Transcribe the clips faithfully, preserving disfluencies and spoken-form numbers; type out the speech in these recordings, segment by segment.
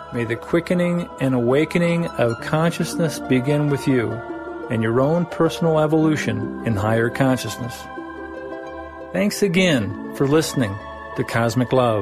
May the quickening and awakening of consciousness begin with you and your own personal evolution in higher consciousness. Thanks again for listening to Cosmic Love.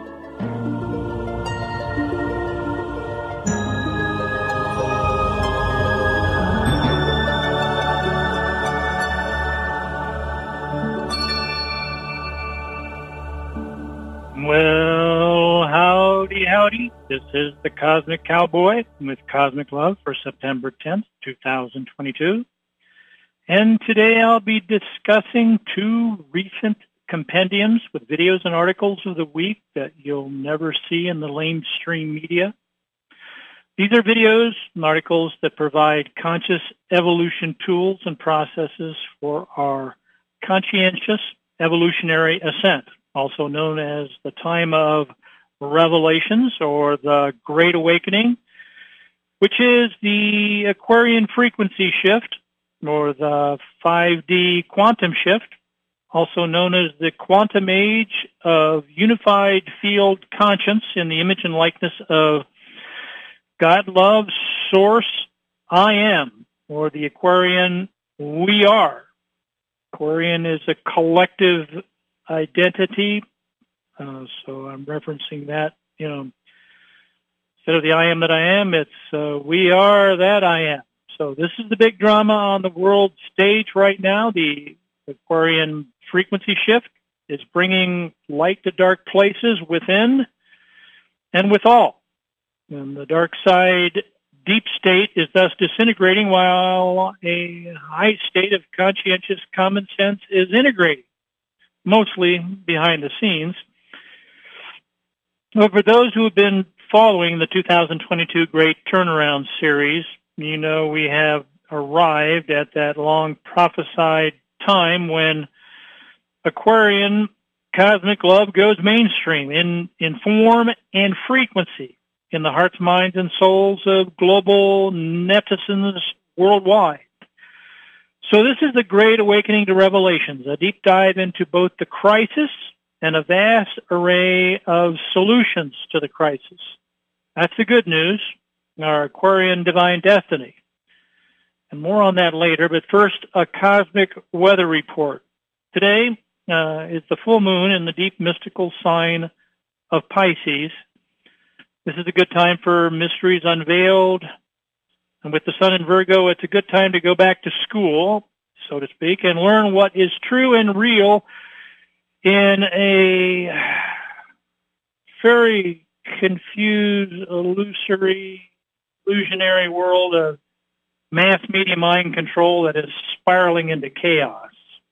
Well, howdy, howdy. This is the Cosmic Cowboy with Cosmic Love for September tenth, two thousand twenty-two. And today I'll be discussing two recent compendiums with videos and articles of the week that you'll never see in the mainstream media. These are videos and articles that provide conscious evolution tools and processes for our conscientious evolutionary ascent, also known as the time of revelations or the Great Awakening, which is the Aquarian frequency shift or the five D quantum shift, also known as the quantum age of unified field conscience in the image and likeness of God, love, source, I am, or the Aquarian we are. Aquarian is a collective identity, uh, so I'm referencing that, you know, instead of the I am that I am, it's uh, we are that I am. So this is the big drama on the world stage right now. The Aquarian frequency shift is bringing light to dark places within and withal. And the dark side, deep state, is thus disintegrating while a high state of conscientious common sense is integrating, mostly behind the scenes. But for those who have been following the two thousand twenty-two Great Turnaround series, you know we have arrived at that long prophesied time when Aquarian cosmic love goes mainstream in, in form and frequency in the hearts, minds, and souls of global netizens worldwide. So this is the Great Awakening to Revelations, a deep dive into both the crisis and a vast array of solutions to the crisis. That's the good news, our Aquarian divine destiny. And more on that later, but first, a cosmic weather report. Today uh, is the full moon in the deep mystical sign of Pisces. This is a good time for mysteries unveiled. And with the sun in Virgo, it's a good time to go back to school, so to speak, and learn what is true and real in a very confused, illusory, illusionary world of mass media mind control that is spiraling into chaos.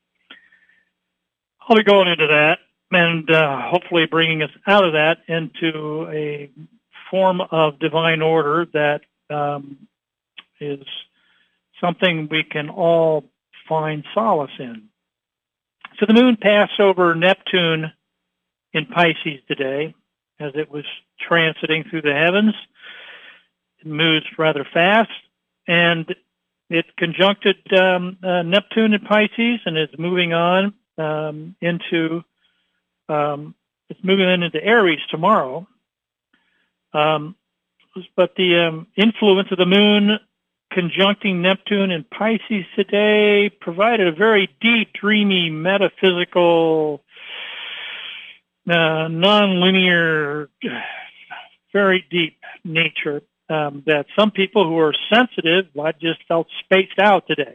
I'll be going into that and uh, hopefully bringing us out of that into a form of divine order that um, is something we can all find solace in. So the moon passed over Neptune in Pisces today as it was transiting through the heavens. It moves rather fast, and it conjuncted um, uh, Neptune in Pisces and is moving on um, into, um, it's moving on into Aries tomorrow. Um, but the um, influence of the moon conjuncting Neptune and Pisces today provided a very deep, dreamy, metaphysical, uh, non-linear, very deep nature um, that some people who are sensitive like, just felt spaced out today.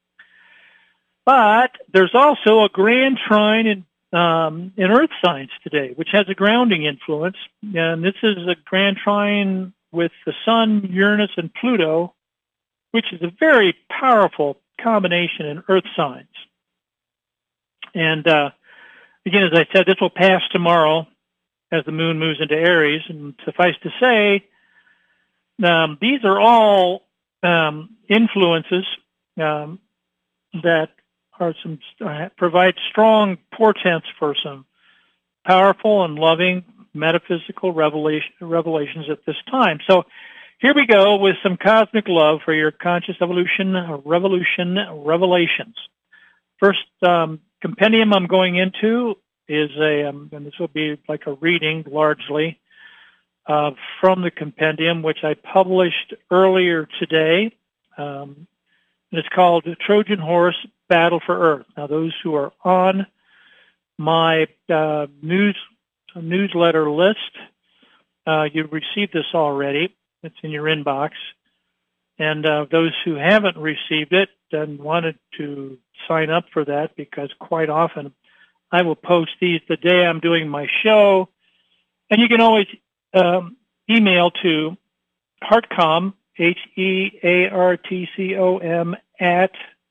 But there's also a grand trine in um, in Earth signs today, which has a grounding influence. And this is a grand trine with the Sun, Uranus, and Pluto, which is a very powerful combination in Earth signs. And uh, again, as I said, this will pass tomorrow as the moon moves into Aries. And suffice to say, um, these are all um, influences um, that are some uh, provide strong portents for some powerful and loving metaphysical revelation, revelations at this time. So here we go with some cosmic love for your conscious evolution, revolution, revelations. First um, compendium I'm going into is a, um, and this will be like a reading largely, uh, from the compendium, which I published earlier today. Um, and it's called Trojan Horse Battle for Earth. Now, those who are on my uh, news newsletter list, uh, you've received this already. It's in your inbox. And uh, those who haven't received it and wanted to sign up for that, because quite often I will post these the day I'm doing my show. And you can always um, email to Heartcom, H E A R T C O M, at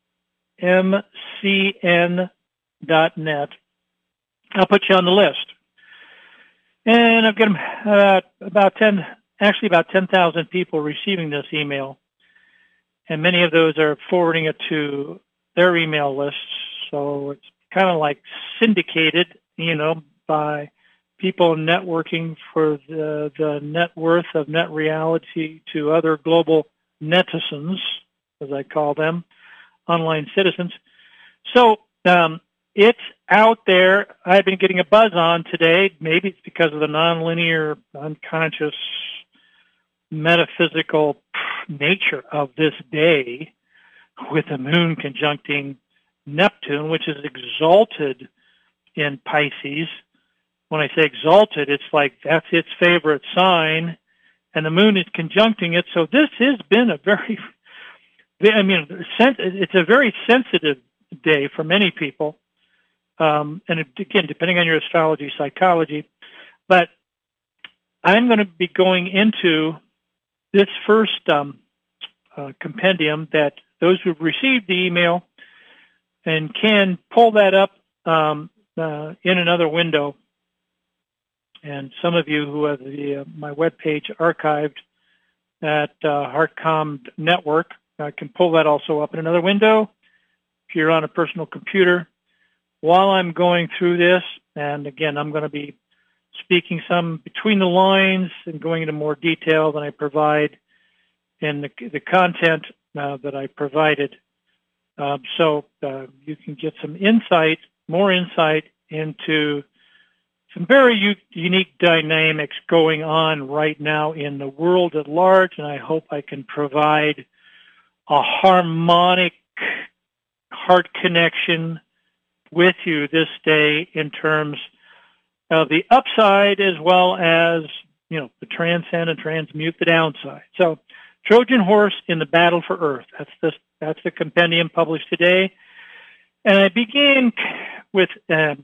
M C N dot net. I'll put you on the list. And I've got uh, about ten, actually about ten thousand people receiving this email. And many of those are forwarding it to their email lists. So it's kind of like syndicated, you know, by people networking for the, the net worth of Net Reality to other global netizens, as I call them, online citizens. So um, it's out there. I've been getting a buzz on today. Maybe it's because of the nonlinear, unconscious, metaphysical nature of this day, with the moon conjuncting Neptune, which is exalted in Pisces. When I say exalted, it's like that's its favorite sign, and the moon is conjuncting it. So this has been a very, I mean, it's a very sensitive day for many people. Um, and again, depending on your astrology, psychology. But I'm going to be going into this first um, uh, compendium that those who've received the email and can pull that up um, uh, in another window. And some of you who have the, uh, my webpage archived at uh, Heartcom Network uh, can pull that also up in another window if you're on a personal computer. While I'm going through this, and again, I'm going to be speaking some between the lines and going into more detail than I provide in the, the content uh, that I provided. Um, so uh, you can get some insight, more insight into some very u- unique dynamics going on right now in the world at large, and I hope I can provide a harmonic heart connection with you this day in terms of the upside as well as, you know, the transcend and transmute the downside. So Trojan Horse in the Battle for Earth. That's the, that's the compendium published today. And I begin with um,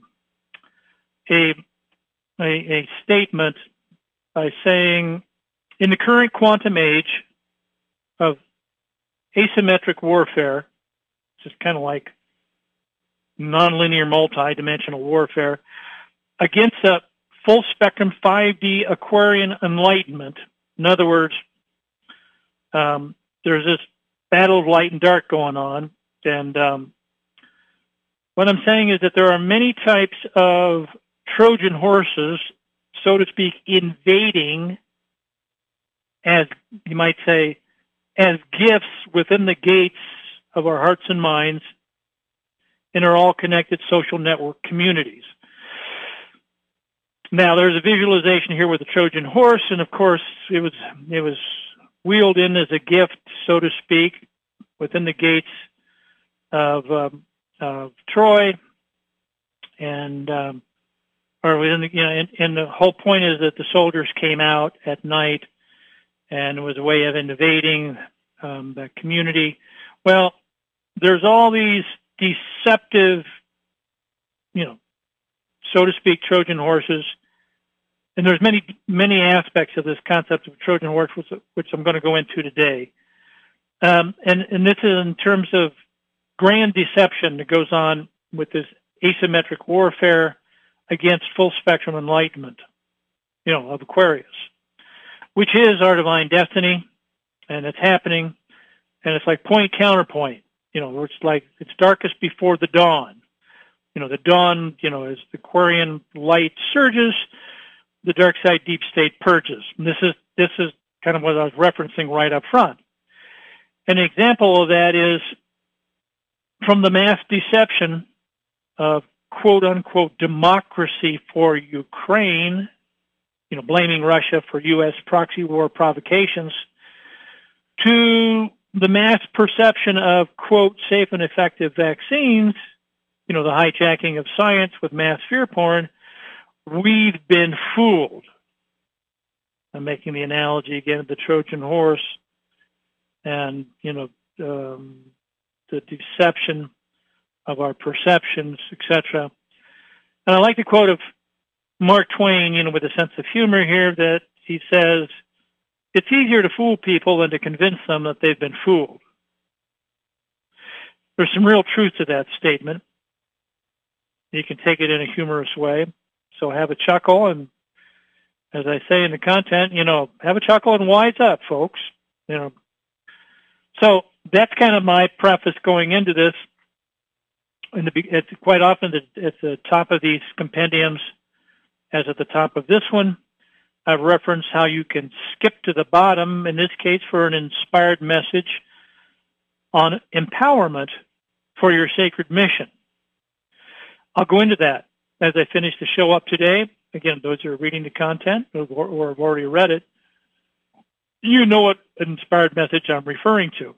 a, a, a statement by saying, in the current quantum age of asymmetric warfare, which is kind of like nonlinear multi-dimensional warfare, against a full spectrum five D Aquarian enlightenment. In other words, um, there's this battle of light and dark going on. And um, what I'm saying is that there are many types of Trojan horses, so to speak, invading, as you might say, as gifts within the gates of our hearts and minds in our all-connected social network communities. Now, there's a visualization here with the Trojan horse, and of course, it was it was wheeled in as a gift, so to speak, within the gates of, um, of Troy, and um, or within the you know, and, and the whole point is that the soldiers came out at night, and it was a way of invading um, the community. Well, there's all these deceptive, you know, so to speak, Trojan horses. And there's many, many aspects of this concept of Trojan horse, which, which I'm going to go into today. Um, and, and this is in terms of grand deception that goes on with this asymmetric warfare against full spectrum enlightenment, you know, of Aquarius, which is our divine destiny, and it's happening, and it's like point counterpoint, you know, it's like it's darkest before the dawn. You know, the dawn, you know, as the Aquarian light surges, the dark side deep state purges. And this is this is kind of what I was referencing right up front. An example of that is from the mass deception of quote unquote democracy for Ukraine you know, blaming Russia for U S proxy war provocations, to the mass perception of, quote, safe and effective vaccines, you know, the hijacking of science with mass fear porn, we've been fooled. I'm making the analogy again of the Trojan horse and, you know, um, the deception of our perceptions, et cetera. And I like the quote of Mark Twain, you know, with a sense of humor here, that he says, it's easier to fool people than to convince them that they've been fooled. There's some real truth to that statement. You can take it in a humorous way. So have a chuckle, and as I say in the content, you know, have a chuckle and wise up, folks. You know. So that's kind of my preface going into this. In the, it's quite often at the top of these compendiums, as at the top of this one, I've referenced how you can skip to the bottom, in this case for an inspired message on empowerment for your sacred mission. I'll go into that as I finish the show up today. Again, those who are reading the content or, or have already read it, you know what inspired message I'm referring to.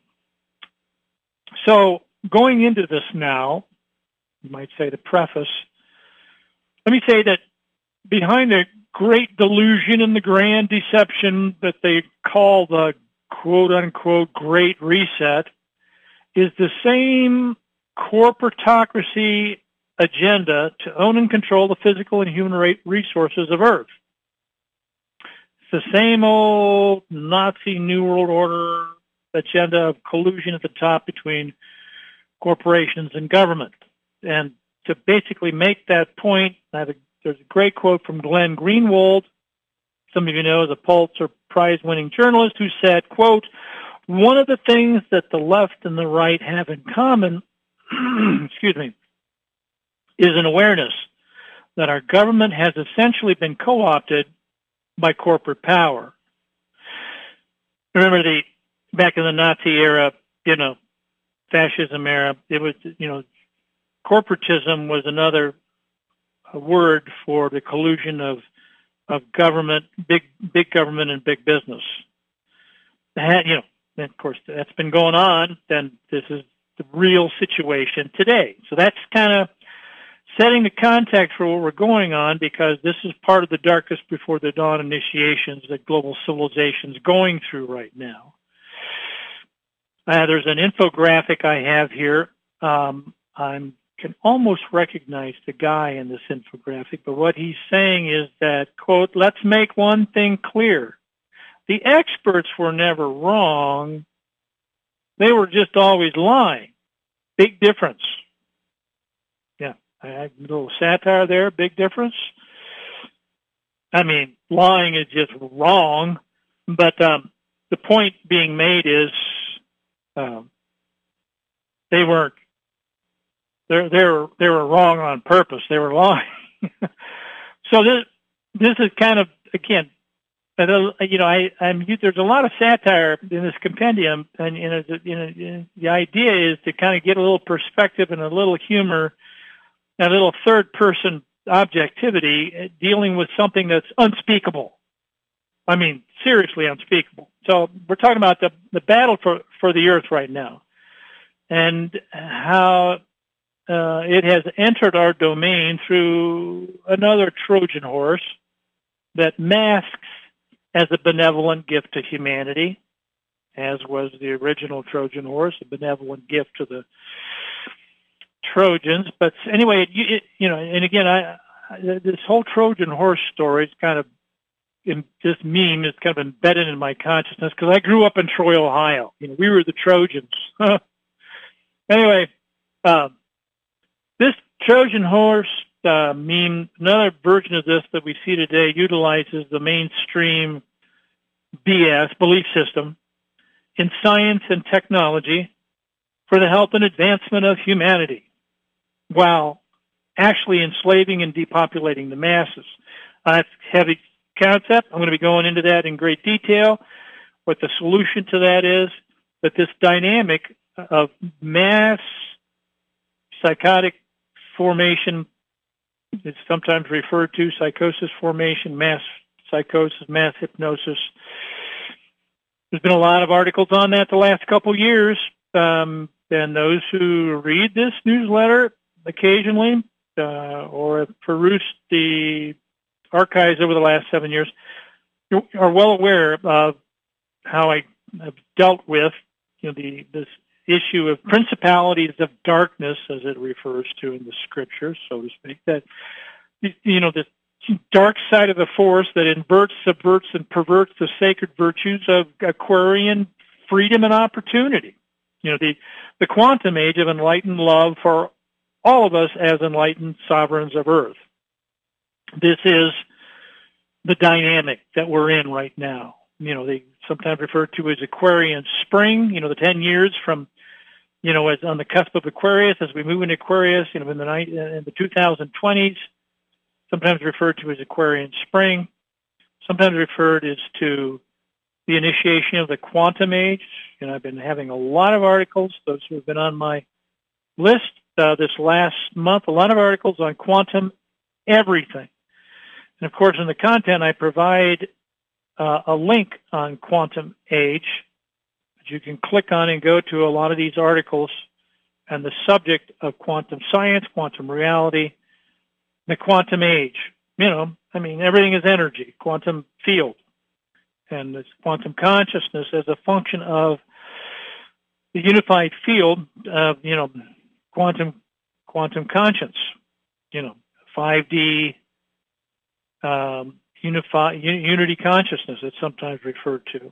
So going into this now, you might say the preface, let me say that behind the great delusion and the grand deception that they call the quote-unquote Great Reset is the same corporatocracy agenda to own and control the physical and human resources of Earth. It's the same old Nazi New World Order agenda of collusion at the top between corporations and government. And to basically make that point, I have a There's a great quote from Glenn Greenwald, some of you know, the Pulitzer Prize-winning journalist, who said, quote, one of the things that the left and the right have in common, excuse me, is an awareness that our government has essentially been co-opted by corporate power. Remember the, back in the Nazi era, you know, fascism era, it was, you know, corporatism was another a word for the collusion of of government, big big government and big business. That, you know, and of course that's been going on. Then this is the real situation today. So that's kind of setting the context for what we're going on, because this is part of the darkest before the dawn initiations that global civilization is going through right now. Uh, there's an infographic I have here. Um, I'm can almost recognize the guy in this infographic, but what he's saying is that, quote, let's make one thing clear. The experts were never wrong. They were just always lying. Big difference. Yeah, I had a little satire there, big difference. I mean, lying is just wrong, but um, the point being made is um, they weren't They they were they were wrong on purpose. They were lying. So this this is kind of, again, you know, I I'm there's a lot of satire in this compendium, and you know, you know, the idea is to kind of get a little perspective and a little humor, and a little third person objectivity dealing with something that's unspeakable. I mean, seriously unspeakable. So we're talking about the the battle for for the Earth right now, and how Uh, it has entered our domain through another Trojan horse that masks as a benevolent gift to humanity, as was the original Trojan horse, a benevolent gift to the Trojans. But anyway, it, it, you know, and again, I, I this whole Trojan horse story is kind of, in, this meme is kind of embedded in my consciousness because I grew up in Troy, Ohio. You know, we were the Trojans. Anyway. Um, This Trojan horse uh, meme, another version of this that we see today, utilizes the mainstream B S, belief system, in science and technology for the help and advancement of humanity, while actually enslaving and depopulating the masses. Uh, it's a heavy concept. I'm going to be going into that in great detail, what the solution to that is. But this dynamic of mass psychotic formation is sometimes referred to, psychosis formation, mass psychosis, mass hypnosis. There's been a lot of articles on that the last couple years. Um, and those who read this newsletter occasionally uh, or have perused the archives over the last seven years are well aware of how I have dealt with, you know, the this issue of principalities of darkness, as it refers to in the scriptures, so to speak, that, you know, the dark side of the force that inverts, subverts, and perverts the sacred virtues of Aquarian freedom and opportunity. You know, the, the quantum age of enlightened love for all of us as enlightened sovereigns of Earth. This is the dynamic that we're in right now. You know, they sometimes refer to as Aquarian spring, you know, the ten years from, you know, as on the cusp of Aquarius, as we move into Aquarius, you know, in the night, in the twenty twenties, sometimes referred to as Aquarian spring, sometimes referred as to the initiation of the quantum age. You know, I've been having a lot of articles, those who have been on my list uh, this last month, a lot of articles on quantum everything. And of course, in the content, I provide uh, a link on quantum age that you can click on and go to a lot of these articles and the subject of quantum science, quantum reality, the quantum age. You know, I mean, everything is energy, quantum field, and it's quantum consciousness as a function of the unified field of, you know, quantum quantum conscience, you know, five D um, unify, unity consciousness, it's sometimes referred to.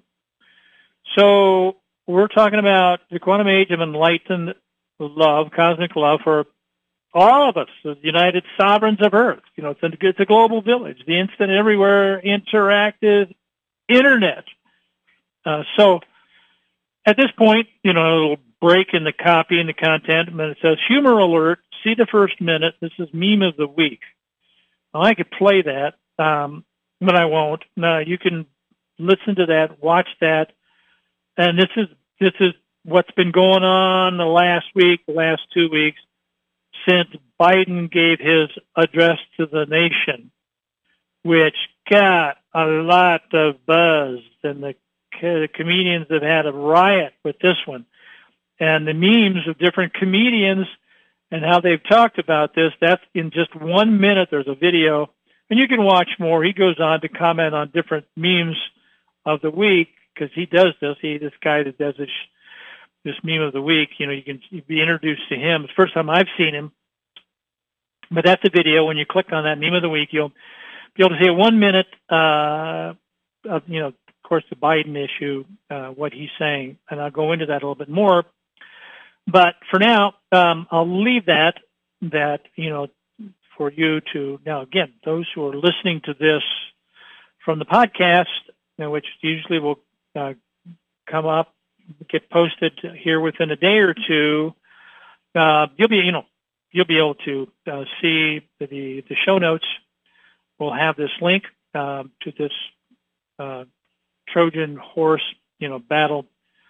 So we're talking about the quantum age of enlightened love, cosmic love for all of us, the United Sovereigns of Earth. You know, it's a, it's a global village, the instant, everywhere, interactive internet. Uh, so at this point, you know, a little break in the copy and the content, and it says, humor alert, see the first minute. This is meme of the week. Well, I could play that, um, but I won't. No, you can listen to that, watch that, and this is this is what's been going on the last week, the last two weeks, since Biden gave his address to the nation, which got a lot of buzz, and the, the comedians have had a riot with this one. And the memes of different comedians and how they've talked about this, that's in just one minute. There's a video, and you can watch more. He goes on to comment on different memes of the week, because he does this. He, this guy that does this, this meme of the week, you know, you can be introduced to him. It's the first time I've seen him. But that's a video. When you click on that meme of the week, you'll be able to see a one minute, uh, of, you know, of course, the Biden issue, uh, what he's saying. And I'll go into that a little bit more. But for now, um, I'll leave that, that, you know, for you to, now again, those who are listening to this from the podcast, you know, which usually will uh, come up, get posted here within a day or two, uh, you'll be, you know, you'll be able to uh, see the, the show notes. We'll have this link uh, to this uh, Trojan horse, you know, battle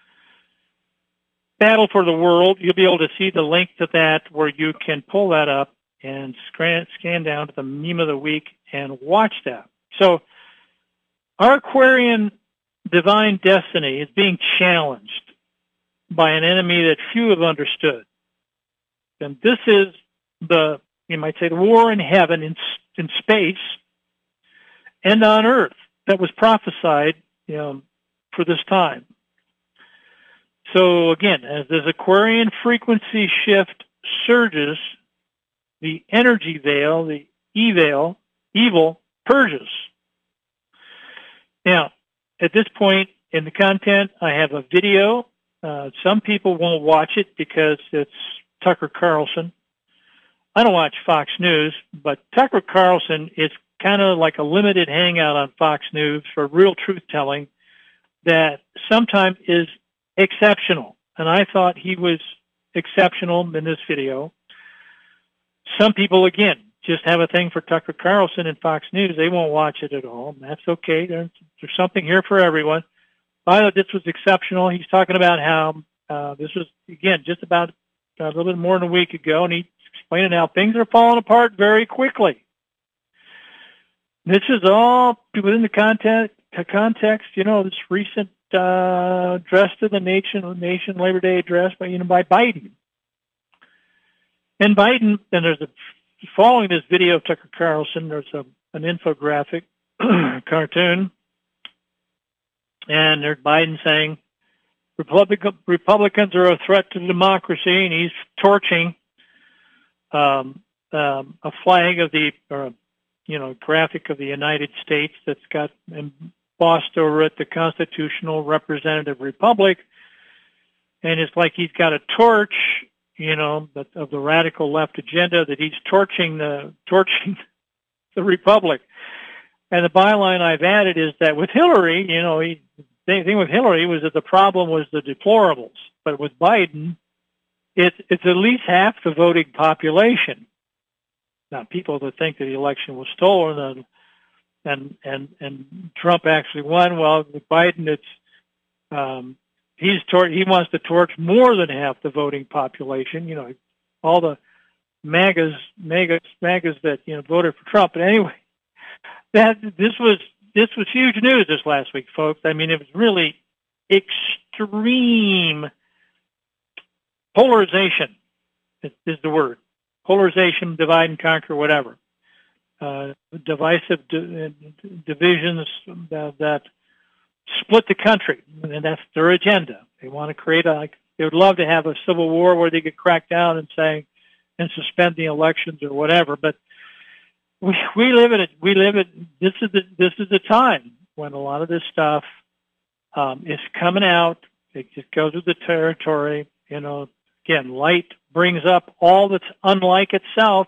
Battle for the World. You'll be able to see the link to that, where you can pull that up and scan, scan down to the meme of the week and watch that. So our Aquarian divine destiny is being challenged by an enemy that few have understood. And this is the, you might say, the war in heaven, in, in space, and on earth that was prophesied, you know, for this time. So again, as this Aquarian frequency shift surges, the energy veil, the evil, evil purges. Now, at this point in the content, I have a video. Uh, some people won't watch it because it's Tucker Carlson. I don't watch Fox News, but Tucker Carlson is kind of like a limited hangout on Fox News for real truth-telling that sometimes is exceptional. And I thought he was exceptional in this video. Some people, again, just have a thing for Tucker Carlson and Fox News. They won't watch it at all. And that's okay. There's, there's something here for everyone. I thought this was exceptional. He's talking about how uh, this was, again, just about a little bit more than a week ago, and he's explaining how things are falling apart very quickly. This is all within the context, context you know, this recent uh, address to the nation, nation Labor Day address by, you know, by Biden. And Biden, and there's a, following this video of Tucker Carlson, there's a, an infographic cartoon, and there's Biden saying, Republic, Republicans are a threat to democracy, and he's torching um, um, a flag of the, or, you know, graphic of the United States that's got embossed over it the constitutional representative republic, and it's like he's got a torch, you know, of the radical left agenda, that he's torching the torching the republic. And the byline I've added is that with Hillary, you know, he, the thing with Hillary was that the problem was the deplorables, but with Biden, it's it's at least half the voting population. Now, people that think that the election was stolen and and and, and Trump actually won, well, with Biden, it's um, he's tor- he wants to torch more than half the voting population. You know, all the MAGAs, MAGAs, MAGAs that you know voted for Trump. But anyway, that this was this was huge news this last week, folks. I mean, it was really extreme polarization. Is the word. Polarization, divide and conquer, whatever. Uh, divisive di- divisions that, that split the country, and that's their agenda. They want to create a, like, they would love to have a civil war where they could crack down and say, and suspend the elections or whatever. But we we live in it. We live it. This is the this is the time when a lot of this stuff um, is coming out. It just goes with the territory. You know, again, light brings up all that's unlike itself.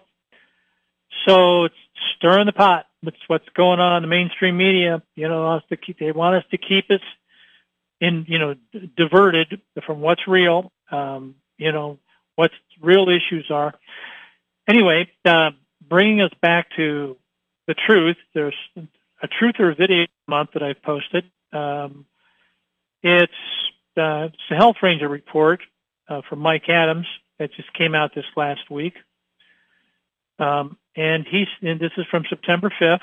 So it's stirring the pot. That's what's going on in the mainstream media. You know, us to keep, they want us to keep us in, you know, diverted from what's real. Um, you know, what real issues are. Anyway, uh, bringing us back to the truth. There's a truth or video month that I've posted. Um, it's, uh, it's a Health Ranger report uh, from Mike Adams. It just came out this last week. Um, and he's, and this is from September fifth.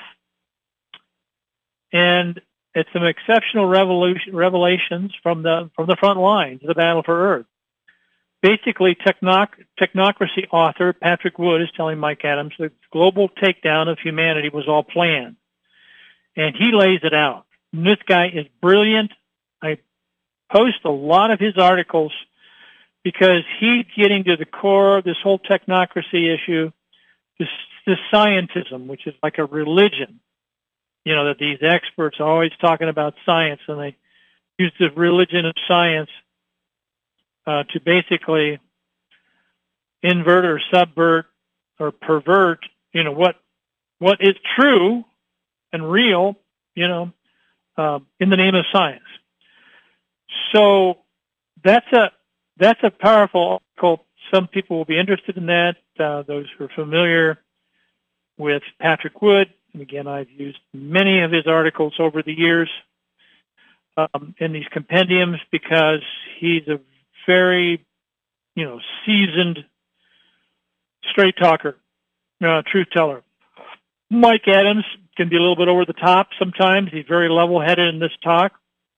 And it's some exceptional revolution, revelations from the, from the front lines of the battle for Earth. Basically, technoc, technocracy author Patrick Wood is telling Mike Adams the global takedown of humanity was all planned. And he lays it out. And this guy is brilliant. I post a lot of his articles because he's getting to the core of this whole technocracy issue, this, this scientism, which is like a religion. You know, that these experts are always talking about science, and they use the religion of science uh, to basically invert or subvert or pervert, you know, what what is true and real, you know, uh, in the name of science. So that's a That's a powerful article. Some people will be interested in that. Uh, those who are familiar with Patrick Wood, and again, I've used many of his articles over the years um, in these compendiums because he's a very, you know, seasoned straight talker, uh, truth teller. Mike Adams can be a little bit over the top sometimes. He's very level-headed in this talk.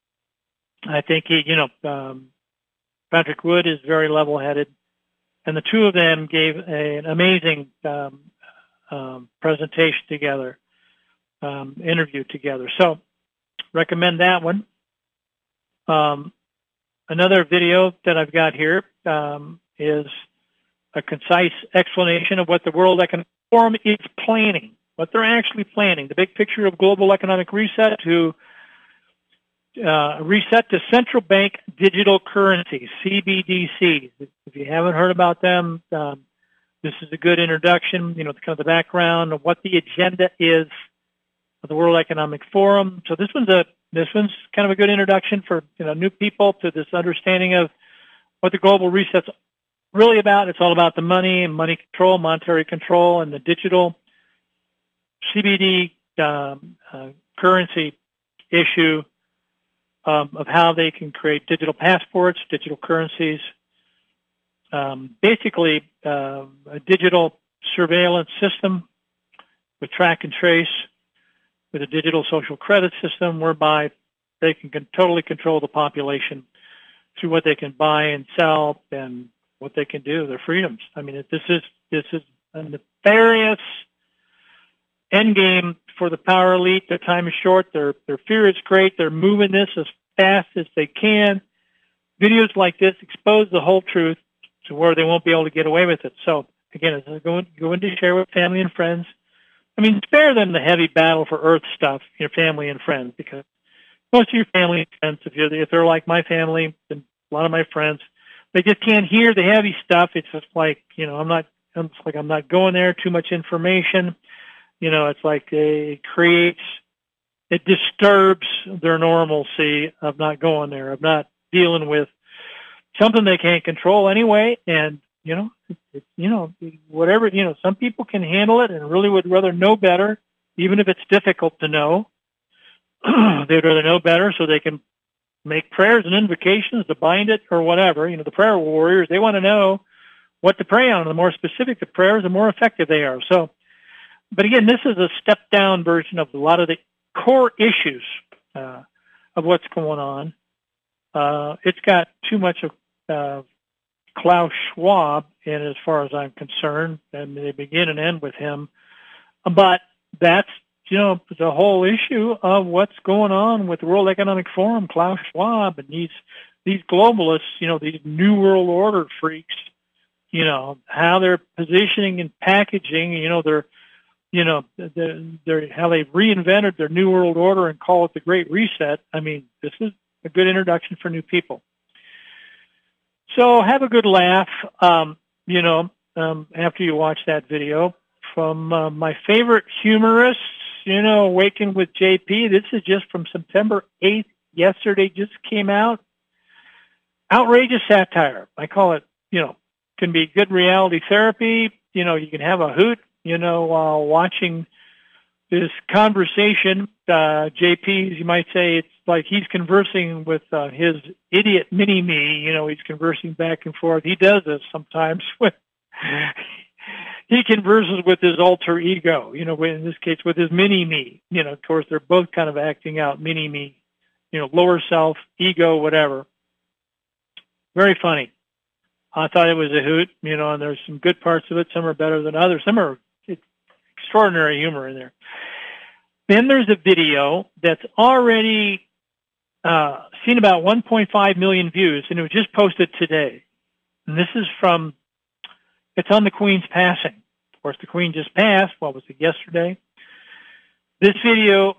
I think he, you know, um, Patrick Wood is very level-headed, and the two of them gave a, an amazing um, um, presentation together, um, interview together. So, recommend that one. Um, another video that I've got here um, is a concise explanation of what the World Economic Forum is planning, what they're actually planning, the big picture of global economic reset to Uh, reset to central bank digital currencies, C B D Cs. If you haven't heard about them, um, this is a good introduction, you know, kind of the background of what the agenda is of the World Economic Forum. So this one's a this one's kind of a good introduction for, you know, new people to this understanding of what the global reset's really about. It's all about the money and money control, monetary control, and the digital C B D um, uh, currency issue. Um, of how they can create digital passports, digital currencies, um, basically uh, a digital surveillance system with track and trace with a digital social credit system whereby they can, can totally control the population through what they can buy and sell and what they can do, their freedoms. I mean, this is this is a nefarious endgame for the power elite. Their time is short. Their their fear is great. They're moving this as fast as they can. Videos like this expose the whole truth to where they won't be able to get away with it. So again, as I go in, go in to share with family and friends, I mean, spare them the heavy battle for Earth stuff, your family and friends, because most of your family and friends, if you're if they're like my family and a lot of my friends, they just can't hear the heavy stuff. It's just like, you know, I'm not. It's like I'm not going there. Too much information. You know, it's like it creates, it disturbs their normalcy of not going there, of not dealing with something they can't control anyway. And, you know, it, you know, whatever, you know, some people can handle it and really would rather know better, even if it's difficult to know. They'd rather know better so they can make prayers and invocations to bind it or whatever. You know, the prayer warriors, they want to know what to pray on. And the more specific the prayers, the more effective they are. So, but again, this is a step-down version of a lot of the core issues uh, of what's going on. Uh, it's got too much of uh, Klaus Schwab in it as far as I'm concerned, and they begin and end with him. But that's, you know, the whole issue of what's going on with the World Economic Forum, Klaus Schwab, and these these globalists, you know, these New World Order freaks, you know, how they're positioning and packaging, you know, they're, you know, they're, they're, how they've reinvented their New World Order and call it the Great Reset. I mean, this is a good introduction for new people. So have a good laugh, um, you know, um, after you watch that video. From uh, my favorite humorists, you know, Awaken with J P. This is just from September eighth. Yesterday just came out. Outrageous satire. I call it, you know, can be good reality therapy. You know, you can have a hoot, you know, while watching this conversation. Uh, J P, you might say, it's like he's conversing with uh, his idiot mini-me. You know, he's conversing back and forth. He does this sometimes with... He converses with his alter ego, you know, in this case with his mini-me. You know, of course, they're both kind of acting out mini-me, you know, lower self, ego, whatever. Very funny. I thought it was a hoot, you know, and there's some good parts of it. Some are better than others. Some are extraordinary humor in there. Then there's a video that's already uh, seen about one point five million views, and it was just posted today. And this is from... It's on the Queen's passing. Of course, the Queen just passed. What was it, yesterday? This video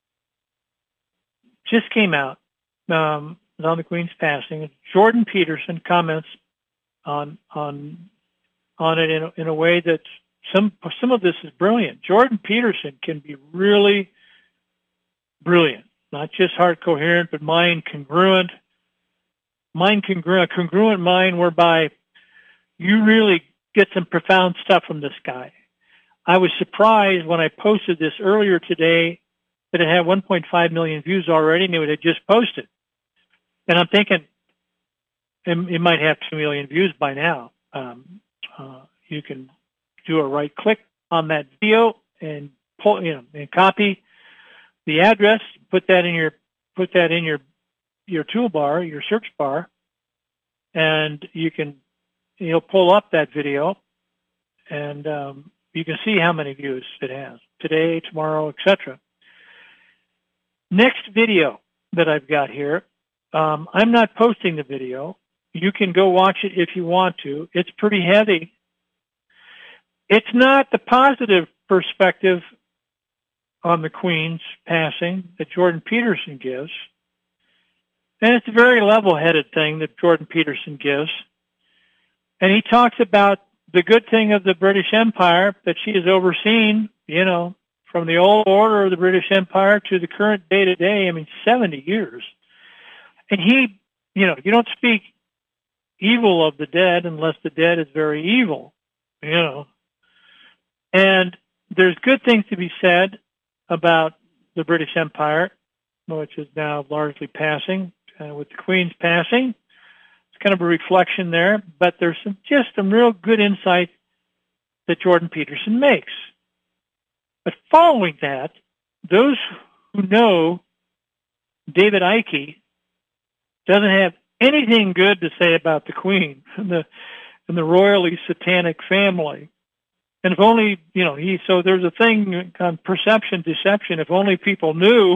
just came out. Um, it's on the Queen's passing. Jordan Peterson comments on on on it in a, in a way that some some of this is brilliant. Jordan Peterson can be really brilliant, not just heart coherent, but mind congruent. Mind congruent, congruent mind whereby you really get some profound stuff from this guy. I was surprised when I posted this earlier today that it had one point five million views already, and it had just posted. And I'm thinking it, it might have two million views by now. Um, uh, you can do a right click on that video and pull, you know, and copy the address, put that in your put that in your your toolbar, your search bar, and you can. You'll pull up that video, and um, you can see how many views it has today, tomorrow, et cetera. Next video that I've got here, um, I'm not posting the video. You can go watch it if you want to. It's pretty heavy. It's not the positive perspective on the Queen's passing that Jordan Peterson gives, and it's a very level-headed thing that Jordan Peterson gives. And he talks about the good thing of the British Empire that she has overseen, you know, from the old order of the British Empire to the current day-to-day, I mean, seventy years. And he, you know, you don't speak evil of the dead unless the dead is very evil, you know. And there's good things to be said about the British Empire, which is now largely passing, uh, with the Queen's passing. Kind of a reflection there, but there's some, just some real good insight that Jordan Peterson makes. But following that, those who know David Icke doesn't have anything good to say about the Queen and the and the royally satanic family. And if only, you know, he, so there's a thing on perception, deception, if only people knew.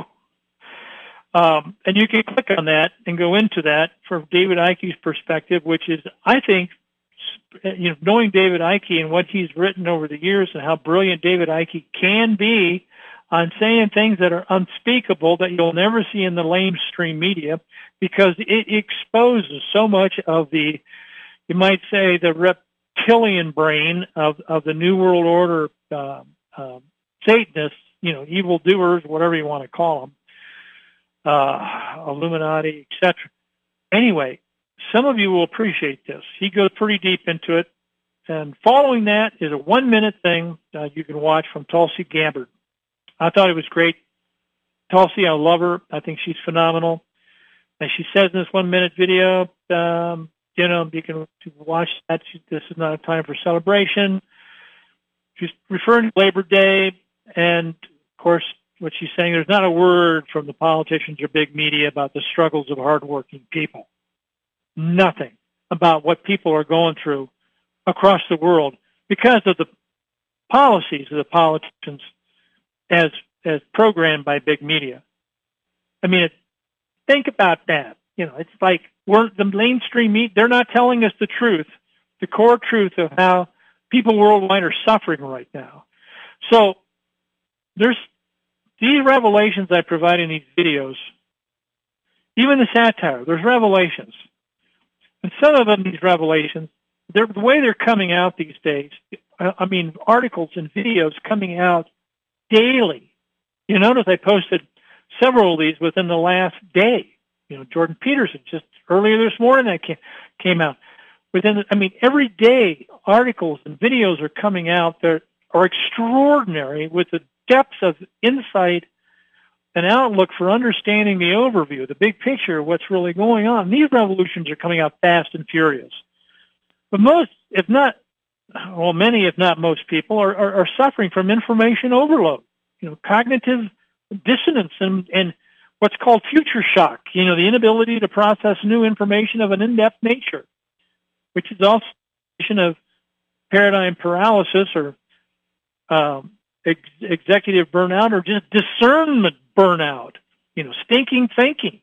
Um, and you can click on that and go into that from David Icke's perspective, which is, I think, you know, knowing David Icke and what he's written over the years and how brilliant David Icke can be on saying things that are unspeakable that you'll never see in the lamestream media, because it exposes so much of the, you might say, the reptilian brain of, of the New World Order uh, uh, Satanists, you know, evildoers, whatever you want to call them, uh, Illuminati, et cetera. Anyway, some of you will appreciate this. He goes pretty deep into it. And following that is a one-minute thing uh, you can watch from Tulsi Gabbard. I thought it was great. Tulsi, I love her. I think she's phenomenal. And she says in this one-minute video, um, you know, you can watch that. This is not a time for celebration. She's referring to Labor Day. And, of course, what she's saying, there's not a word from the politicians or big media about the struggles of hardworking people. Nothing about what people are going through across the world because of the policies of the politicians as as programmed by big media. I mean, it, think about that. You know, it's like we're the mainstream media, they're not telling us the truth, the core truth of how people worldwide are suffering right now. So there's these revelations I provide in these videos, even the satire, there's revelations. And some of them, these revelations, they're, the way they're coming out these days, I mean, articles and videos coming out daily. You notice I posted several of these within the last day. You know, Jordan Peterson, just earlier this morning that came, came out. Within, the, I mean, every day articles and videos are coming out that are extraordinary with the depths of insight and outlook for understanding the overview, the big picture of what's really going on. These revolutions are coming out fast and furious. But most, if not, well, many, if not most people, are, are, are suffering from information overload, you know, cognitive dissonance and, and what's called future shock, you know, the inability to process new information of an in-depth nature, which is also a condition of paradigm paralysis or um, ex- executive burnout or just discernment burnout, you know, stinking thinking.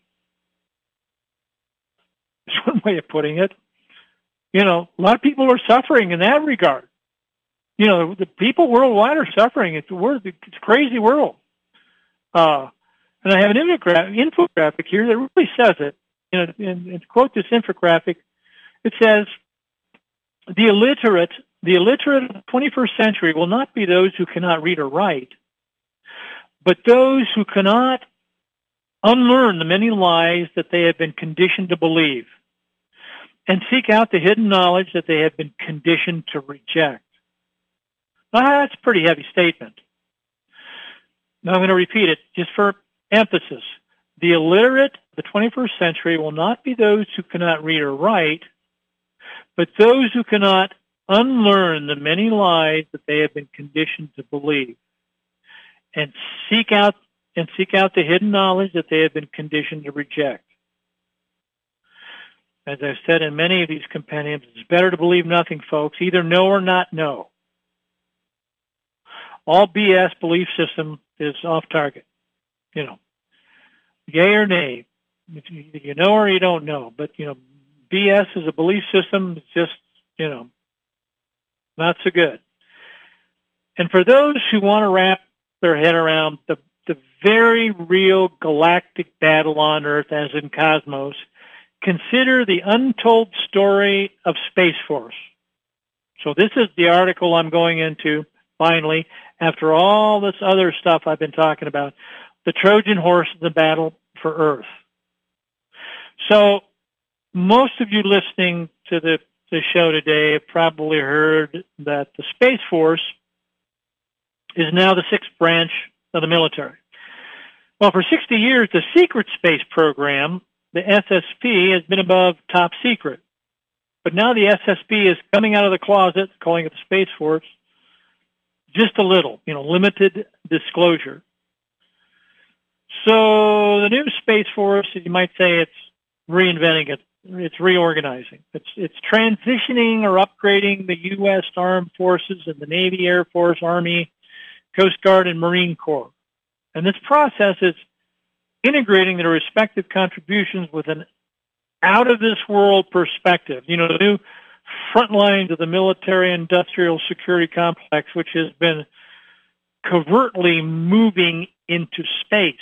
That's one way of putting it. You know, a lot of people are suffering in that regard. You know, the people worldwide are suffering. It's a, it's a crazy world. Uh, and I have an infographic, infographic here that really says it. You know, and, and to quote this infographic, it says, the illiterate, the illiterate of the twenty-first century will not be those who cannot read or write, but those who cannot unlearn the many lies that they have been conditioned to believe and seek out the hidden knowledge that they have been conditioned to reject. Now, that's a pretty heavy statement. Now I'm going to repeat it just for emphasis. The illiterate of the twenty-first century will not be those who cannot read or write, but those who cannot unlearn the many lies that they have been conditioned to believe and seek out and seek out the hidden knowledge that they have been conditioned to reject. As I've said in many of these compendiums, it's better to believe nothing, folks. Either know or not know. All B S belief system is off target. You know, yay or nay. You know or you don't know. But, you know, B S is a belief system. It's just, you know, not so good. And for those who want to wrap their head around the, the very real galactic battle on Earth, as in cosmos, consider the untold story of Space Force. So this is the article I'm going into, finally, after all this other stuff I've been talking about, the Trojan horse in the battle for Earth. So most of you listening to the, the show today have probably heard that the Space Force is now the sixth branch of the military. Well, for sixty years, the secret space program, the S S P, has been above top secret. But now the S S P is coming out of the closet, calling it the Space Force, just a little, you know, limited disclosure. So the new Space Force, you might say it's reinventing it. It's reorganizing. It's it's transitioning or upgrading the U S Armed Forces and the Navy, Air Force, Army, Coast Guard, and Marine Corps. And this process is integrating their respective contributions with an out-of-this-world perspective. You know, the new front lines of the military-industrial security complex, which has been covertly moving into space.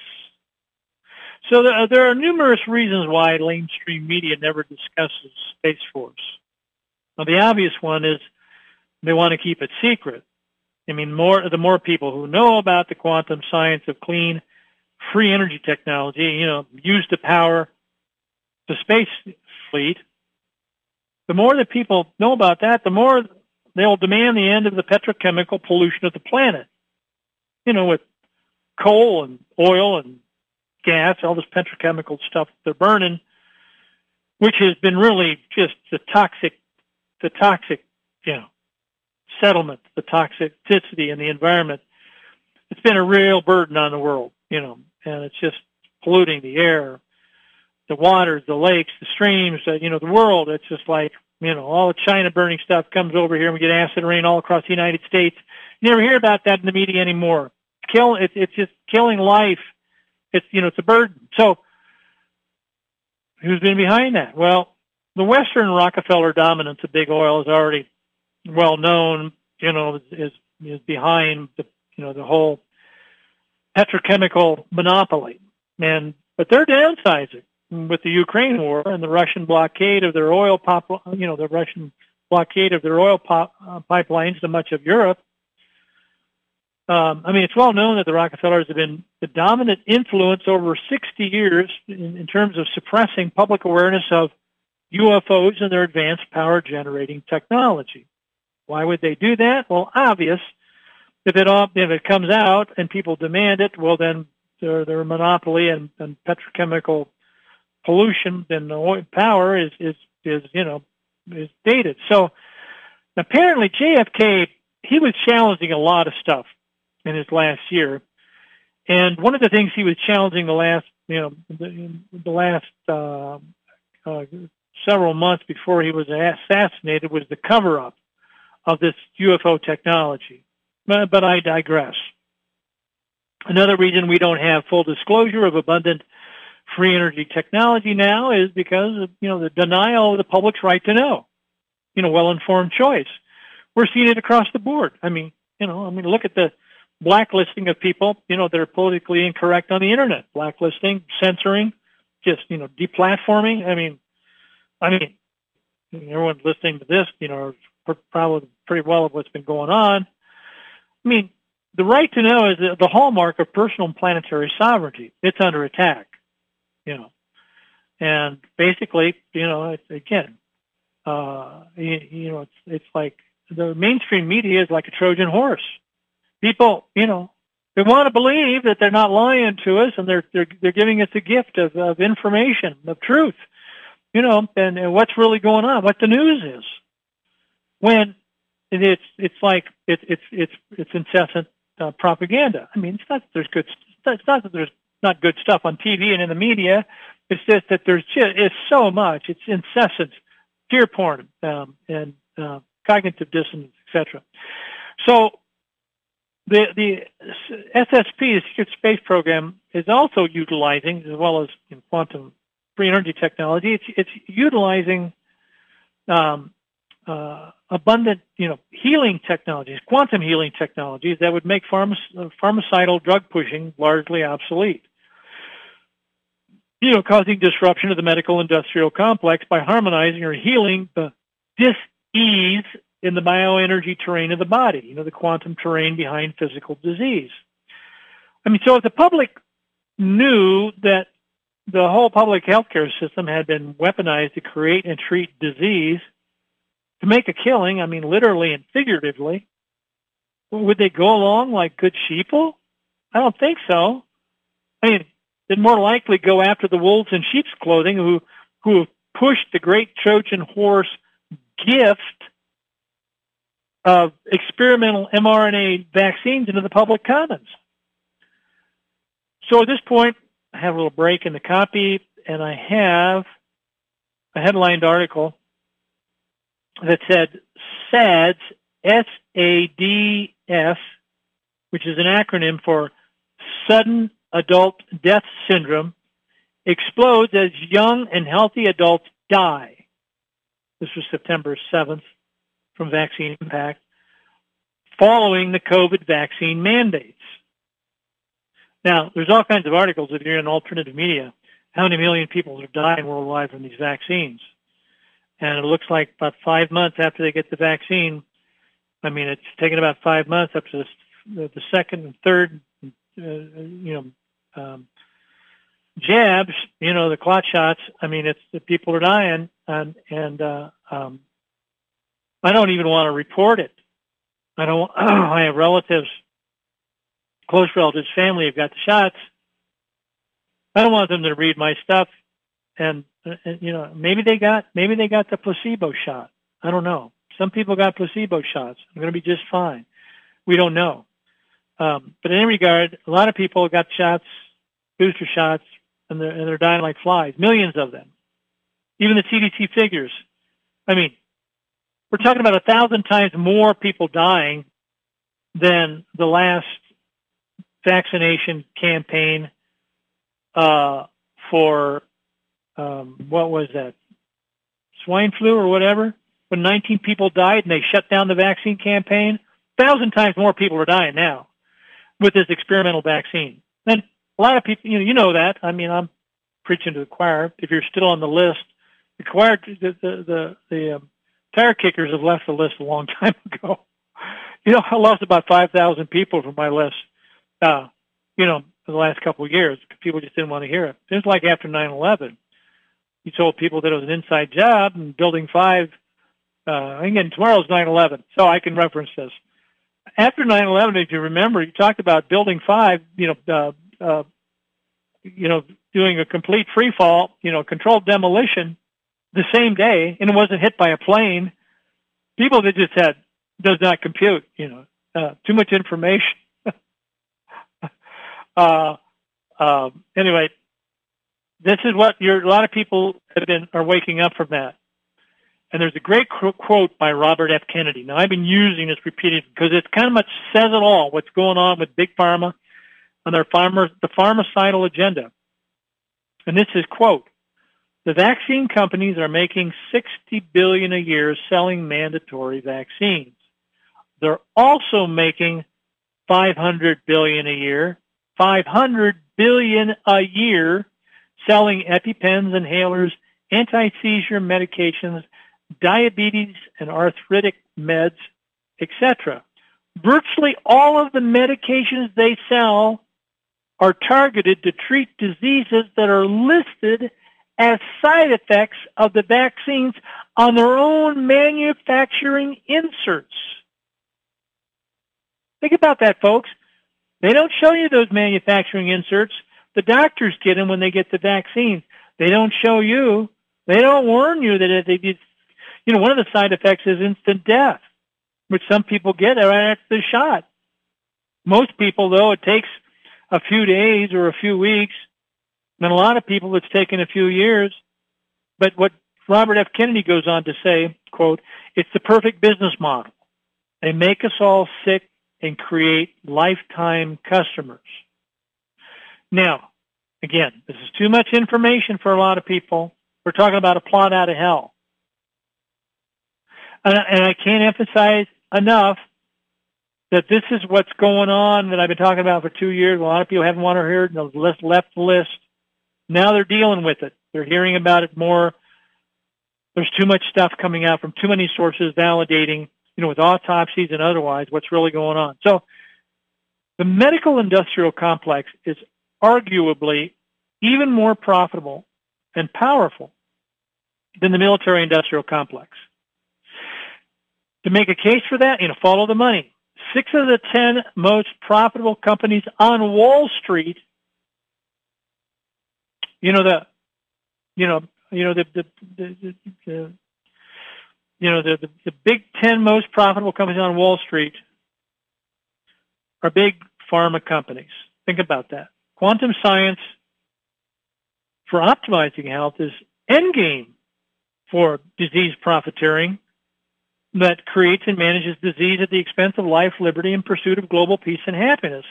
So there, there are numerous reasons why mainstream media never discusses Space Force. Now, the obvious one is they want to keep it secret. I mean, more the more people who know about the quantum science of clean, free energy technology, you know, used to power the space fleet, the more that people know about that, the more they'll demand the end of the petrochemical pollution of the planet. You know, with coal and oil and gas, all this petrochemical stuff they're burning, which has been really just the toxic, the toxic, you know, settlement, the toxicity in the environment. It's been a real burden on the world, you know, and it's just polluting the air, the waters, the lakes, the streams, uh, you know, the world. It's just like, you know, all the China burning stuff comes over here and we get acid rain all across the United States. You never hear about that in the media anymore. Kill, it's, it's just killing life. It's, you know, it's a burden. So who's been behind that? Well, the Western Rockefeller dominance of big oil is already well known, you know, is, is behind the, you know, the whole petrochemical monopoly. And, but they're downsizing with the Ukraine war and the Russian blockade of their oil pop, you know, the Russian blockade of their oil pop, uh, pipelines to much of Europe. Um, I mean, it's well known that the Rockefellers have been the dominant influence over sixty years in, in terms of suppressing public awareness of U F Os and their advanced power generating technology. Why would they do that? Well, obvious. If it all, if it comes out and people demand it, well, then their, their monopoly and, and petrochemical pollution and oil power is, is, is, you know, is dated. So apparently J F K, he was challenging a lot of stuff in his last year. And one of the things he was challenging the last, you know, the, the last uh, uh, several months before he was assassinated was the cover-up of this U F O technology. But, but I digress. Another reason we don't have full disclosure of abundant free energy technology now is because of, you know, the denial of the public's right to know. You know, well-informed choice. We're seeing it across the board. I mean, you know, I mean, look at the blacklisting of people, you know, that are politically incorrect on the internet. Blacklisting, censoring, just, you know, deplatforming. I mean, I mean, everyone listening to this, you know, probably pretty well of what's been going on. I mean, the right to know is the hallmark of personal and planetary sovereignty. It's under attack, you know. And basically, you know, it's, again, uh, you, you know, it's, it's like the mainstream media is like a Trojan horse. People, you know, they want to believe that they're not lying to us and they're they're, they're giving us a gift of, of information, of truth, you know, and, and what's really going on, what the news is. When it's it's like it, it's it's it's incessant uh, propaganda. I mean, it's not that there's good. It's not that there's not good stuff on T V and in the media. It's just that there's just it's so much. It's incessant fear porn um, and uh, cognitive dissonance, et cetera. So the the S S P, the Secret Space Program, is also utilizing, as well as in quantum free energy technology, it's it's utilizing um, uh, abundant, you know, healing technologies, quantum healing technologies that would make pharma, pharmaceutical drug pushing largely obsolete. You know, causing disruption of the medical industrial complex by harmonizing or healing the dis-ease in the bioenergy terrain of the body, you know, the quantum terrain behind physical disease. I mean, so if the public knew that the whole public healthcare system had been weaponized to create and treat disease, to make a killing, I mean, literally and figuratively, would they go along like good sheeple? I don't think so. I mean, they'd more likely go after the wolves in sheep's clothing who, who have pushed the great Trojan horse gift of experimental mRNA vaccines into the public commons. So at this point, I have a little break in the copy, and I have a headlined article that said SADS, S A D S, which is an acronym for Sudden Adult Death Syndrome, explodes as young and healthy adults die. This was September seventh from Vaccine Impact, following the COVID vaccine mandates. Now, there's all kinds of articles if you're in alternative media, how many million people are dying worldwide from these vaccines. And it looks like about five months after they get the vaccine, I mean, it's taken about five months up to the, the second and third, uh, you know, um, jabs, you know, the clot shots. I mean, it's the people are dying, and and uh, um, I don't even want to report it. I don't. I have relatives, close relatives, family have got the shots. I don't want them to read my stuff, and, and you know, maybe they got maybe they got the placebo shot. I don't know. Some people got placebo shots. I'm going to be just fine. We don't know. Um, but in any regard, a lot of people got shots, booster shots, and they're, and they're dying like flies, millions of them. Even the C D C figures. I mean, we're talking about a thousand times more people dying than the last vaccination campaign uh, for, um, what was that, swine flu or whatever, when nineteen people died and they shut down the vaccine campaign. A thousand times more people are dying now with this experimental vaccine. And a lot of people, you know, you know that. I mean, I'm preaching to the choir. If you're still on the list, the choir, the the the, the um, tire kickers have left the list a long time ago. You know, I lost about five thousand people from my list. Uh, you know, for the last couple of years, people just didn't want to hear it. It was like after nine eleven. You told people that it was an inside job, and Building Five. Uh, again, tomorrow's nine eleven, so I can reference this. After nine eleven, if you remember, you talked about Building Five. You know. Uh, uh, you know, doing a complete free fall, you know, controlled demolition the same day, and it wasn't hit by a plane. People that just had, does not compute, you know, uh, too much information. uh, uh, anyway, this is what you're, a lot of people have been, are waking up from that. And there's a great quote by Robert F. Kennedy. Now, I've been using this repeatedly because it kind of much says it all, what's going on with Big Pharma on their pharma, the pharmacidal agenda. And this is, quote, the vaccine companies are making sixty billion dollars a year selling mandatory vaccines. They're also making five hundred billion dollars a year, five hundred billion dollars a year selling EpiPens, inhalers, anti-seizure medications, diabetes and arthritic meds, et cetera. Virtually all of the medications they sell are targeted to treat diseases that are listed as side effects of the vaccines on their own manufacturing inserts. Think about that, folks. They don't show you those manufacturing inserts. The doctors get them when they get the vaccines. They don't show you. They don't warn you that they did. You know, one of the side effects is instant death, which some people get right after the shot. Most people, though, it takes a few days or a few weeks, and a lot of people it's taken a few years. But what Robert F. Kennedy goes on to say, quote, it's the perfect business model. They make us all sick and create lifetime customers. Now, again, this is too much information for a lot of people. We're talking about a plot out of hell. And, and I can't emphasize enough that this is what's going on that I've been talking about for two years. A lot of people haven't wanted to hear it, and list left the list. Now they're dealing with it. They're hearing about it more. There's too much stuff coming out from too many sources validating, you know, with autopsies and otherwise, what's really going on. So the medical industrial complex is arguably even more profitable and powerful than the military industrial complex. To make a case for that, you know, follow the money. Six of the ten most profitable companies on Wall Street, you know, the, you know, you know, the, the, the, the, the you know, the, the, the big ten most profitable companies on Wall Street are big pharma companies. Think about that. quantum science for optimizing health is endgame for disease profiteering that creates and manages disease at the expense of life, liberty, and pursuit of global peace and happiness.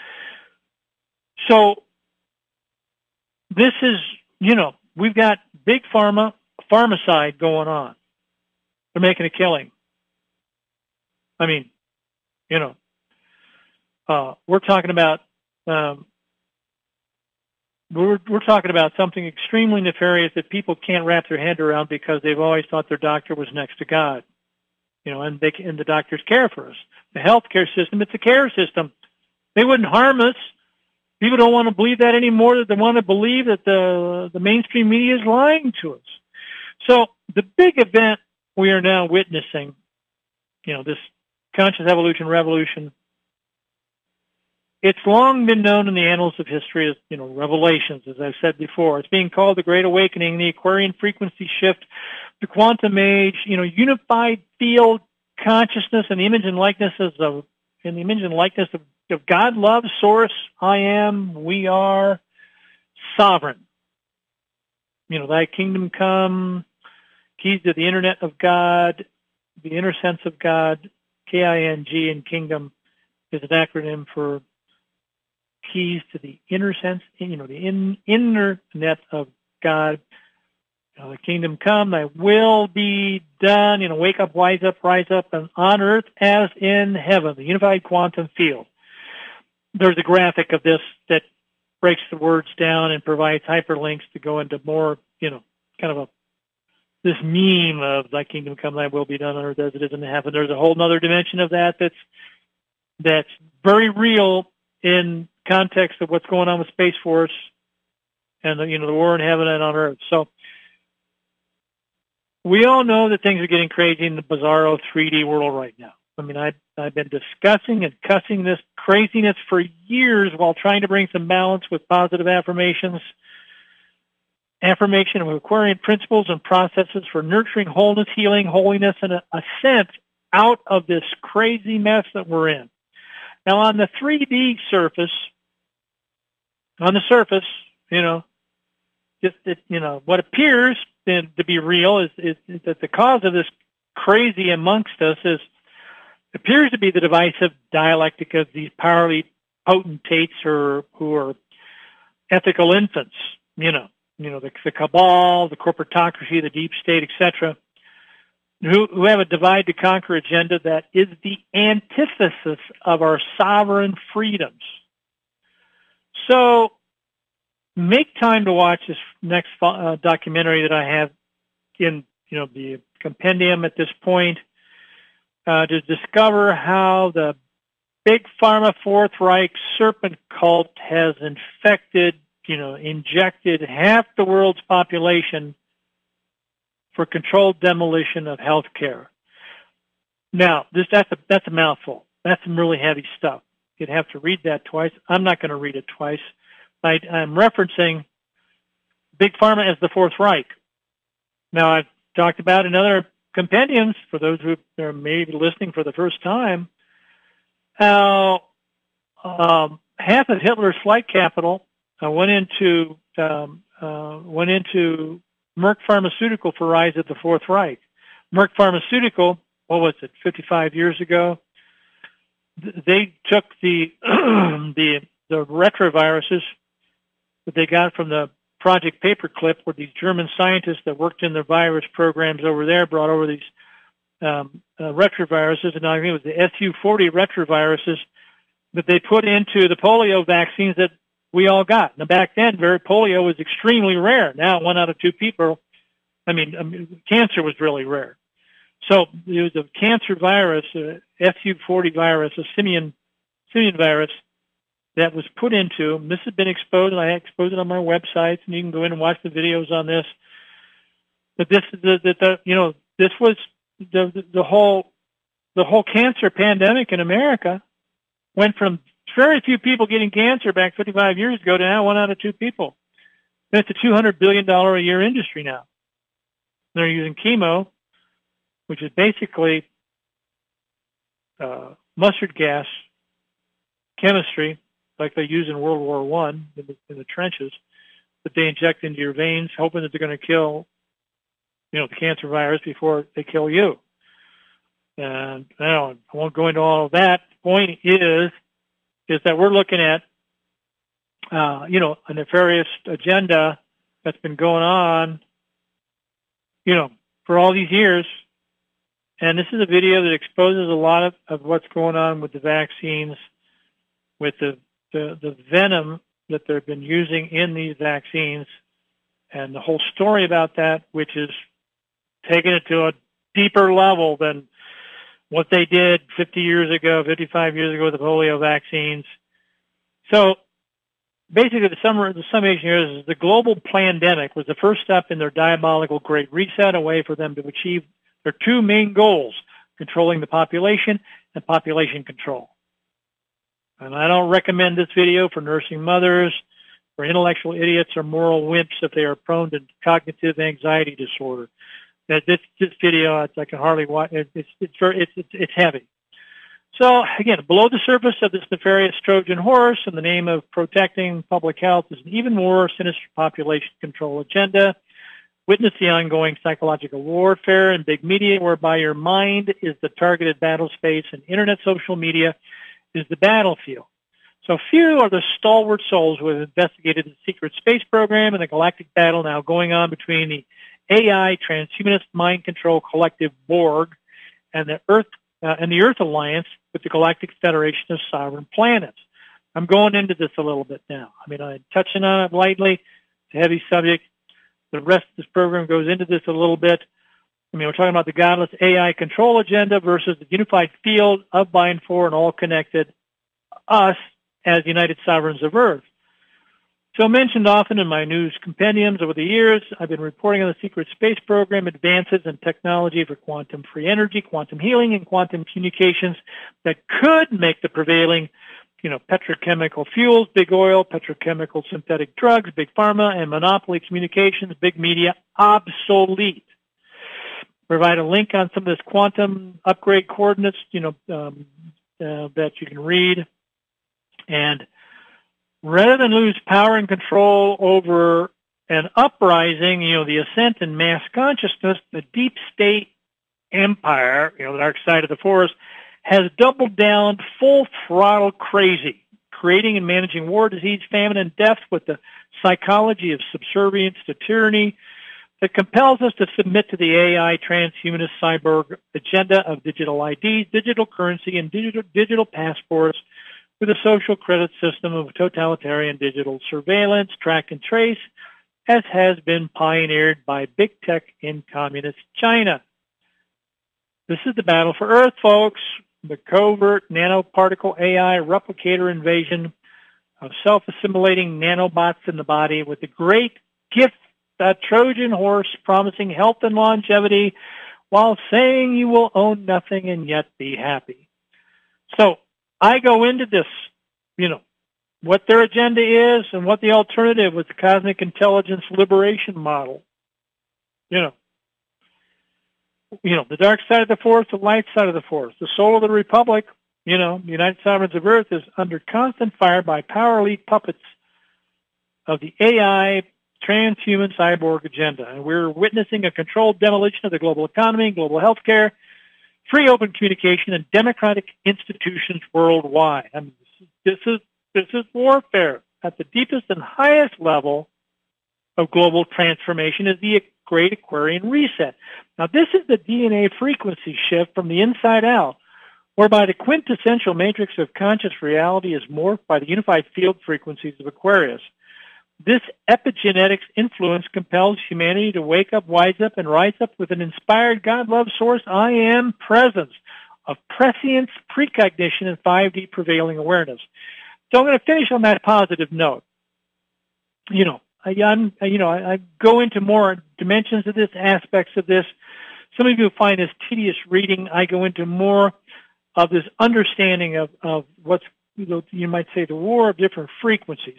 So this is, you know, we've got big pharma, pharmacide going on. They're making a killing. I mean, you know, uh, we're talking about um, we're we're talking about something extremely nefarious that people can't wrap their head around because they've always thought their doctor was next to God, you know, and they and the doctors care for us. The healthcare system, it's a care system. They wouldn't harm us. People don't want to believe that anymore. That they want to believe that the the mainstream media is lying to us. So the big event we are now witnessing, you know, this conscious evolution revolution, it's long been known in the annals of history as, you know, revelations, as I've said before. It's being called the Great Awakening, the Aquarian frequency shift, the quantum age, you know, unified field consciousness and the image and likenesses of, in the image and likeness of, of God, love, source, I am, we are, sovereign. You know, thy kingdom come, keys to the internet of God, the inner sense of God, K I N G, and kingdom is an acronym for keys to the inner sense, you know, the in, inner net of God. You know, the kingdom come, thy will be done, you know, wake up, wise up, rise up, and on earth as in heaven, the unified quantum field. There's a graphic of this that breaks the words down and provides hyperlinks to go into more, you know, kind of a this meme of thy kingdom come, thy will be done on earth as it is in heaven. There's a whole other dimension of that that's that's very real in context of what's going on with Space Force and the, you know, the war in heaven and on earth. So we all know that things are getting crazy in the bizarro three D world right now. I mean, I've, I've been discussing and cussing this craziness for years while trying to bring some balance with positive affirmations, affirmation of Aquarian principles and processes for nurturing wholeness, healing, holiness, and a ascent out of this crazy mess that we're in. Now, on the three D surface, on the surface, you know, just it, you know, what appears to be real is, is, is that the cause of this crazy amongst us is appears to be the divisive dialectic of these powerfully potentates or who are ethical infants, you know, you know, the, the cabal, the corporatocracy, the deep state, et cetera, who, who have a divide to conquer agenda that is the antithesis of our sovereign freedoms. So make time to watch this next uh, documentary that I have in, you know, the compendium at this point uh, to discover how the big pharma Fourth Reich serpent cult has infected, you know, injected half the world's population for controlled demolition of health care. Now, this that's a, that's a mouthful. That's some really heavy stuff. You'd have to read that twice. I'm not going to read it twice. I, I'm referencing Big Pharma as the Fourth Reich. Now, I've talked about in other compendiums, for those who are maybe listening for the first time, how um, half of Hitler's flight capital uh, went into um, uh, went into Merck Pharmaceutical for rise of the Fourth Reich. Merck Pharmaceutical, what was it, fifty-five years ago? They took the the the retroviruses that they got from the Project Paperclip, where these German scientists that worked in the virus programs over there brought over these um, uh, retroviruses, and I think it was the S U forty retroviruses that they put into the polio vaccines that we all got. Now, back then, very polio was extremely rare. Now, one out of two people, I mean, I mean cancer was really rare. So there was a cancer virus, a S U forty virus, a simian, simian virus that was put into, this has been exposed, and I exposed it on my website, and you can go in and watch the videos on this. But this, the, the, the you know, this was the, the the whole the whole cancer pandemic in America went from very few people getting cancer back fifty-five years ago to now one out of two people. And it's a two hundred billion dollars a year industry now. They're using chemo, which is basically uh, mustard gas chemistry like they use in World War One in the, in the trenches, that they inject into your veins, hoping that they're going to kill, you know, the cancer virus before they kill you. And I, don't, I won't go into all of that. The point is, is that we're looking at, uh, you know, a nefarious agenda that's been going on, you know, for all these years. And this is a video that exposes a lot of, of what's going on with the vaccines, with the, the, the venom that they've been using in these vaccines, and the whole story about that, which is taking it to a deeper level than what they did fifty years ago, fifty-five years ago with the polio vaccines. So basically the, summary, the summation here is the global pandemic was the first step in their diabolical Great Reset, a way for them to achieve their two main goals, controlling the population and population control. And I don't recommend this video for nursing mothers, for intellectual idiots or moral wimps if they are prone to cognitive anxiety disorder. That this this video, it's, I can hardly watch. It, it's it's very it's, it's it's heavy. So again, below the surface of this nefarious Trojan horse, in the name of protecting public health, is an even more sinister population control agenda. Witness the ongoing psychological warfare in big media, whereby your mind is the targeted battle space and internet social media is the battlefield. So few are the stalwart souls who have investigated the secret space program and the galactic battle now going on between the A I transhumanist mind control collective Borg and the Earth uh, and the Earth Alliance with the Galactic Federation of Sovereign Planets. I'm going into this a little bit now. I mean, I'm touching on it lightly. It's a heavy subject. The rest of this program goes into this a little bit. I mean, we're talking about the godless A I control agenda versus the unified field of, by, and for, and all connected us as United Sovereigns of Earth. So mentioned often in my news compendiums over the years, I've been reporting on the secret space program advances in technology for quantum-free energy, quantum healing, and quantum communications that could make the prevailing, you know, petrochemical fuels, big oil, petrochemical synthetic drugs, big pharma, and monopoly communications, big media, obsolete. Provide a link on some of this quantum upgrade coordinates, you know, um, uh, that you can read. And rather than lose power and control over an uprising, you know, the ascent in mass consciousness, the deep state empire, you know, the dark side of the force, has doubled down full throttle crazy, creating and managing war, disease, famine, and death with the psychology of subservience to tyranny that compels us to submit to the A I transhumanist cyborg agenda of digital I Ds, digital currency, and digital, digital passports with a social credit system of totalitarian digital surveillance, track and trace, as has been pioneered by big tech in communist China. This is the battle for Earth, folks. The covert nanoparticle A I replicator invasion of self-assimilating nanobots in the body with the great gift, that Trojan horse promising health and longevity while saying you will own nothing and yet be happy. So I go into this, you know, what their agenda is and what the alternative with the cosmic intelligence liberation model. You know, you know, the dark side of the force, the light side of the force, the soul of the republic, you know, the United Sovereigns of Earth is under constant fire by power elite puppets of the A I transhuman cyborg agenda. And we're witnessing a controlled demolition of the global economy, global healthcare, free open communication, and democratic institutions worldwide. I mean, this is, this is warfare at the deepest and highest level of global transformation is the Great Aquarian Reset. Now, this is the D N A frequency shift from the inside out, whereby the quintessential matrix of conscious reality is morphed by the unified field frequencies of Aquarius. This epigenetics influence compels humanity to wake up, wise up, and rise up with an inspired God-love source, I am presence of prescience, precognition, and five D prevailing awareness. So I'm going to finish on that positive note. You know, I, I'm, you know, I, I go into more dimensions of this, aspects of this. Some of you find this tedious reading. I go into more of this understanding of, of what's, you know, you might say, the war of different frequencies.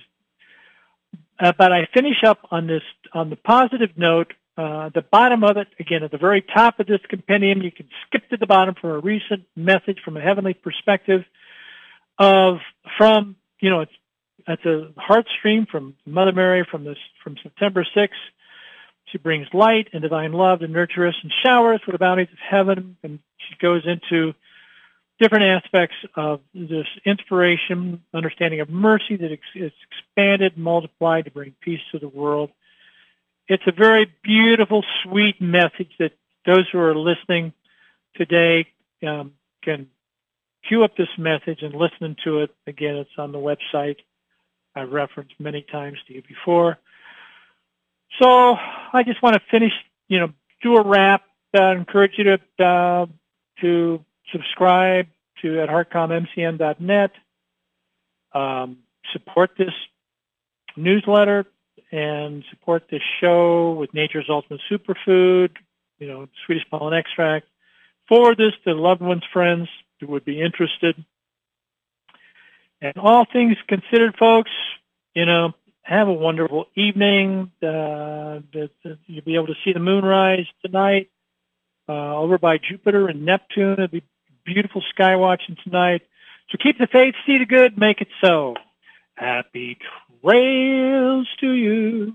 Uh, but I finish up on this, on the positive note, uh, the bottom of it, again, at the very top of this compendium, you can skip to the bottom for a recent message from a heavenly perspective of, from, you know, it's it's a heart stream from Mother Mary from this from September sixth. She brings light and divine love to nurture us and shower us with the bounties of heaven. And she goes into different aspects of this inspiration, understanding of mercy that is expanded and multiplied to bring peace to the world. It's a very beautiful, sweet message that those who are listening today um, can queue up this message and listen to it. Again, it's on the website I've referenced many times to you before. So I just want to finish, you know, do a wrap. I uh, encourage you to uh, to subscribe to at heart com m c n dot net. Um, support this newsletter and support this show with Nature's Ultimate Superfood, you know, Swedish pollen extract. Forward this to loved ones, friends who would be interested. And all things considered, folks, you know, have a wonderful evening. Uh, the, the, you'll be able to see the moonrise tonight uh, over by Jupiter and Neptune. It'll be beautiful sky watching tonight. So keep the faith, see the good, make it so. Happy trails to you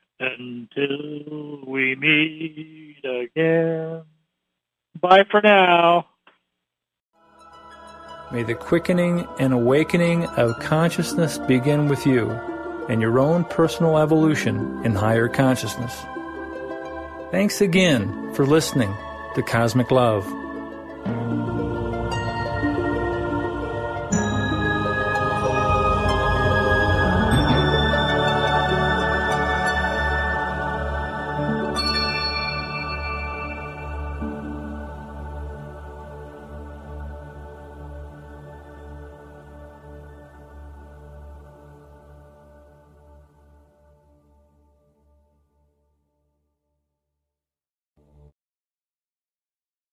until we meet again. Bye for now. May the quickening and awakening of consciousness begin with you and your own personal evolution in higher consciousness. Thanks again for listening to Cosmic Love.